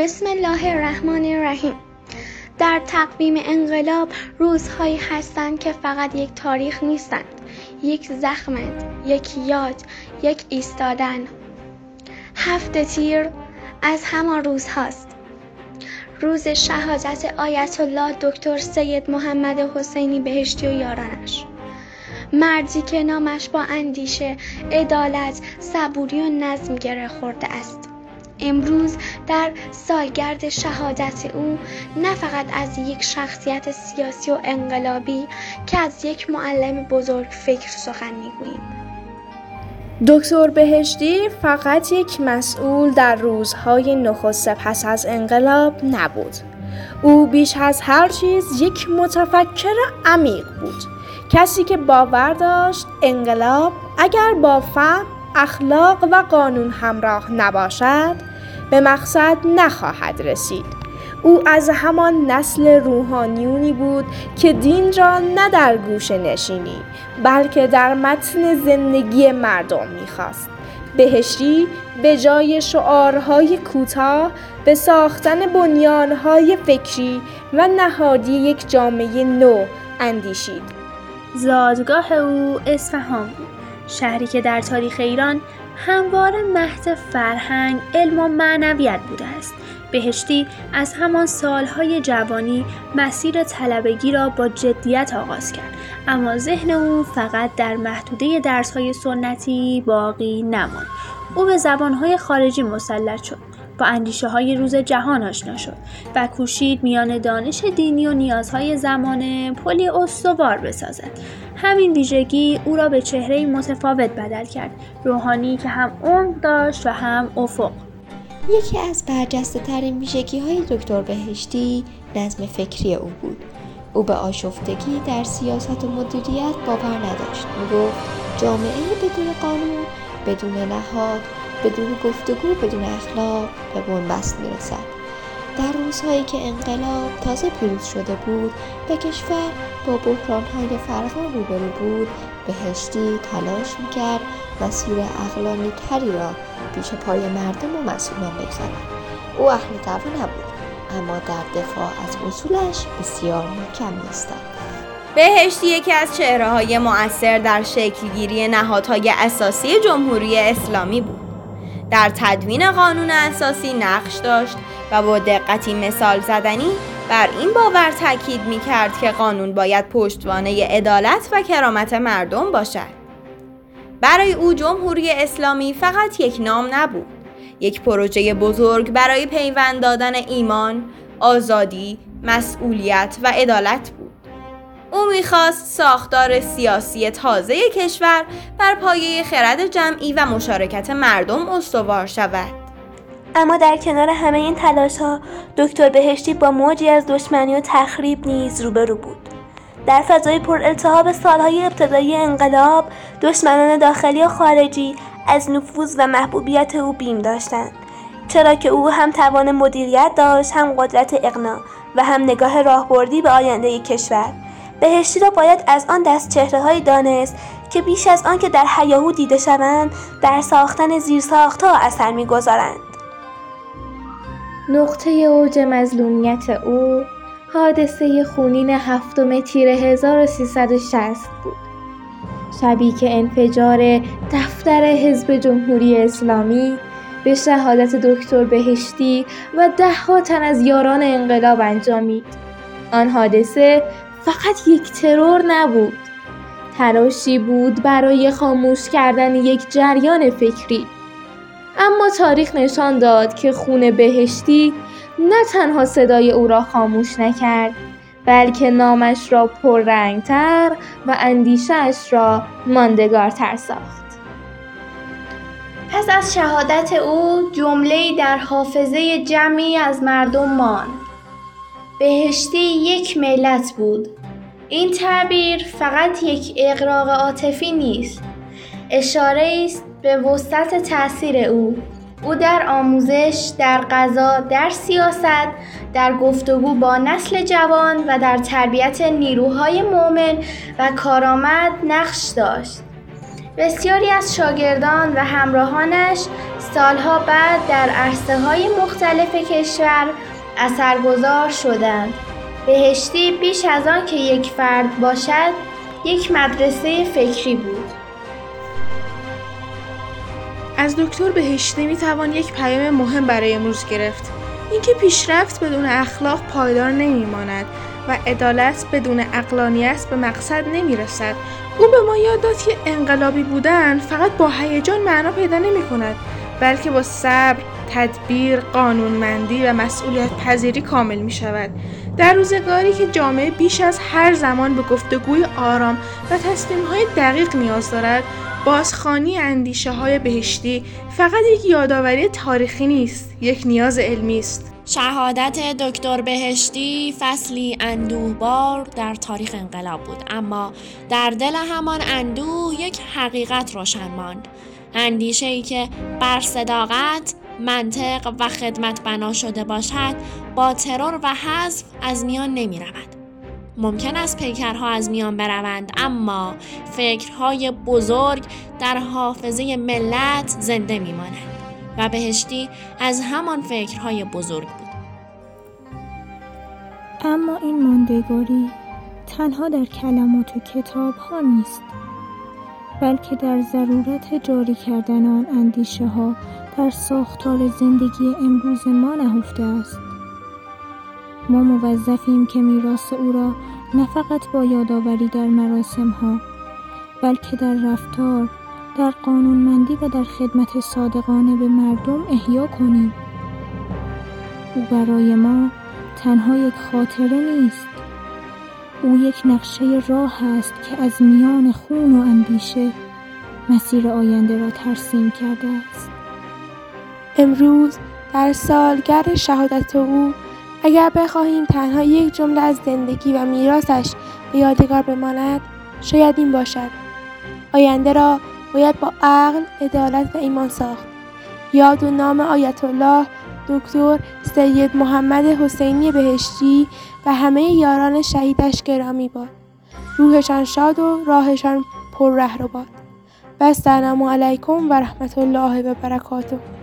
بسم الله الرحمن الرحیم. در تقویم انقلاب روزهایی هستند که فقط یک تاریخ نیستند، یک زخمند، یک یاد، یک ایستادن. 7 تیر از همان روزهاست. روز شهادت آیت الله دکتر سید محمد حسینی بهشتی و یارانش، مردی که نامش با اندیشه، عدالت، صبوری و نظم گره خورده است. امروز در سالگرد شهادت او نه فقط از یک شخصیت سیاسی و انقلابی که از یک معلم بزرگ فکر سخن میگوییم. دکتر بهشتی فقط یک مسئول در روزهای نخست پس از انقلاب نبود. او بیش از هر چیز یک متفکر عمیق بود. کسی که باور داشت انقلاب اگر با فهم، اخلاق و قانون همراه نباشد به مقصد نخواهد رسید. او از همان نسل روحانیونی بود که دین را نه در گوشه نشینی بلکه در متن زندگی مردم می‌خواست. بهشتی به جای شعارهای کوتاه به ساختن بنیانهای فکری و نهادی یک جامعه نو اندیشید. زادگاه او اصفهان بود، شهری که در تاریخ ایران همواره مهد فرهنگ، علم و معنویت بوده است. بهشتی از همان سالهای جوانی مسیر طلبگی را با جدیت آغاز کرد، اما ذهن او فقط در محدوده درس‌های سنتی باقی نماند. او به زبان‌های خارجی مسلط شد، با اندیشه‌های روز جهان آشنا شد و کوشید میان دانش دینی و نیازهای زمانه پلی استوار بسازد. همین ویژگی او را به چهره‌ای متفاوت بدل کرد، روحانی که هم عمق داشت و هم افق. یکی از برجسته‌ترین ویژگی‌های دکتر بهشتی نظم فکری او بود. او به آشفتگی در سیاست و مدیریت باور نداشت. می‌گفت جامعه بدون قانون، بدون نهاد، بدون گفتگو، بدون اخلاق به بنبست می‌رسد. در روزهایی که انقلاب تازه پیروز شده بود و کشور با بحران‌های فراوان روبرو بود، بهشتی تلاش می‌کرد مسیر عقلانی تری را پیش پای مردم و مسئولان بگذارد. او اهل دعوا نبود، اما در دفاع از اصولش بسیار محکم ایستاد. بهشتی یکی از چهره‌های مؤثر در شکلگیری نهادهای اساسی جمهوری اسلامی بود. در تدوین قانون اساسی نقش داشت و با دقتی مثال زدنی بر این باور تاکید می‌کرد که قانون باید پشتوانه عدالت و کرامت مردم باشد. برای او جمهوری اسلامی فقط یک نام نبود، یک پروژه بزرگ برای پیوند دادن ایمان، آزادی، مسئولیت و عدالت بود. او می‌خواست ساختار سیاسی تازه کشور بر پایه خرد جمعی و مشارکت مردم استوار شود. اما در کنار همه این تلاش‌ها، دکتر بهشتی با موجی از دشمنی و تخریب نیز روبرو بود. در فضای پرالتهاب سالهای ابتدایی انقلاب، دشمنان داخلی و خارجی از نفوذ و محبوبیت او بیم داشتند، چرا که او هم توان مدیریت داشت، هم قدرت اقناع و هم نگاه راهبردی به آینده کشور. بهشتی را باید از آن دست چهره‌هایی دانست که بیش از آن که در هیاهو دیده شوند، در ساختن زیرساخت‌ها اثر می‌گذارند. نقطه اوج مظلومیت او حادثه خونین 7 تیر 1360 بود. شبی که انفجار دفتر حزب جمهوری اسلامی به شهادت دکتر بهشتی و 10 تن از یاران انقلاب انجامید. آن حادثه فقط یک ترور نبود، تلاشی بود برای خاموش کردن یک جریان فکری. اما تاریخ نشان داد که خون بهشتی نه تنها صدای او را خاموش نکرد، بلکه نامش را پررنگتر و اندیشه‌اش را ماندگارتر ساخت. پس از شهادت او جمله‌ای در حافظه جمعی از مردم ماند: بهشتی یک ملت بود. این تعبیر فقط یک اغراق عاطفی نیست، اشاره است به وسعت تأثیر او. او در آموزش، در قضا، در سیاست، در گفتگو با نسل جوان و در تربیت نیروهای مؤمن و کارآمد نقش داشت. بسیاری از شاگردان و همراهانش سالها بعد در عرصه‌های مختلف کشور اثرگذار شدند. بهشتی بیش از آن که یک فرد باشد، یک مدرسه فکری بود. از دکتر بهشتی میتوان یک پیام مهم برای امروز گرفت. اینکه پیشرفت بدون اخلاق پایدار نمیماند و عدالت بدون عقلانیت به مقصد نمیرسد. او به ما یاد داد که انقلابی بودن فقط با هیجان معنا پیدا نمی‌کند، بلکه با صبر، تدبیر، قانونمندی و مسئولیت پذیری کامل می شود. در روزگاری که جامعه بیش از هر زمان به گفتگوی آرام و تصمیم‌های دقیق نیاز دارد، بازخوانی اندیشه‌های بهشتی فقط یک یادآوری تاریخی نیست، یک نیاز علمی است. شهادت دکتر بهشتی فصلی اندوهبار در تاریخ انقلاب بود، اما در دل همان اندوه یک حقیقت روشن ماند. اندیشه‌ای که بر صداقت، منطق و خدمت بنا شده باشد، با ترور و حذف از میان نمی رود. ممکن است پیکرها از میان بروند، اما فکرهای بزرگ در حافظه ملت زنده می مانند و بهشتی از همان فکرهای بزرگ بود. اما این ماندگاری تنها در کلمات و کتاب ها نیست، بلکه در ضرورت جاری کردن آن اندیشه ها در ساختار زندگی امروز ما نهفته است. ما موظفیم که میراث او را نه فقط با یادآوری در مراسم ها، بلکه در رفتار، در قانونمندی و در خدمت صادقانه به مردم احیا کنیم. او برای ما تنها یک خاطره نیست، او یک نقشه راه است که از میان خون و اندیشه مسیر آینده را ترسیم کرده است. امروز در سالگرد شهادت او، اگر بخواهیم تنها یک جمله از زندگی و میراثش به یادگار بماند، شاید این باشد: آینده را باید با عقل، عدالت و ایمان ساخت. یاد و نام آیت الله دکتر سید محمد حسینی بهشتی و همه یاران شهیدش گرامی باد. روحشان شاد و راهشان پر رهرو باد. و السلام علیکم و رحمت الله و برکاته.